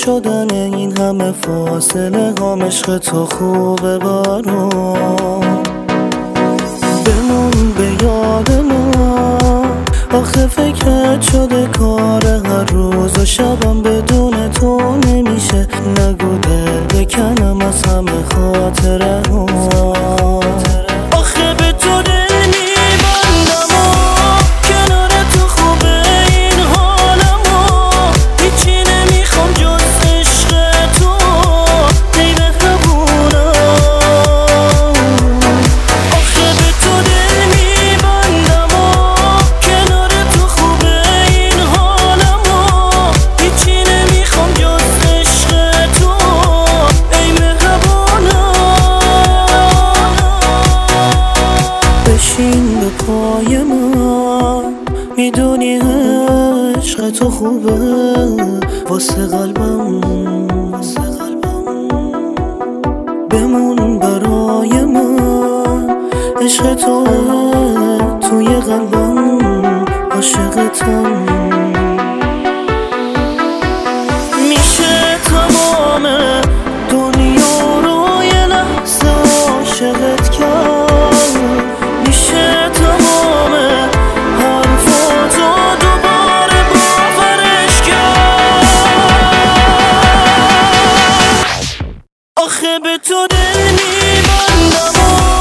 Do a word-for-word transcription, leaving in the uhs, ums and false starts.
شدن این همه فاصله هم عشق تو خوبه بارون بمون به یاد ما. آخه فکرت شده کار هر روز و شبم بدون تو نمیشه. نگو دل بکنم از همه خاطره ها. آخه به تو دل میبندم و کنار تو خوبه این حالمو. هیچی نمیخوام جز عشق تو ای مهربونم. آخه به تو دل میبندم و کنار تو خوبه این حالمو. هیچی نمیخوام جز عشق تو ای مهربونم. بشین به پای من میدونی عشق تو خوبه واسه قلبم. بمون برای من عشق تو توی قلبم عاشقتم. میشه تمام دنیا رو یه لحظه عاشقت کرد. میشه تمام حرفاتو دوباره باورش کرد. آخه به تو دل میبندم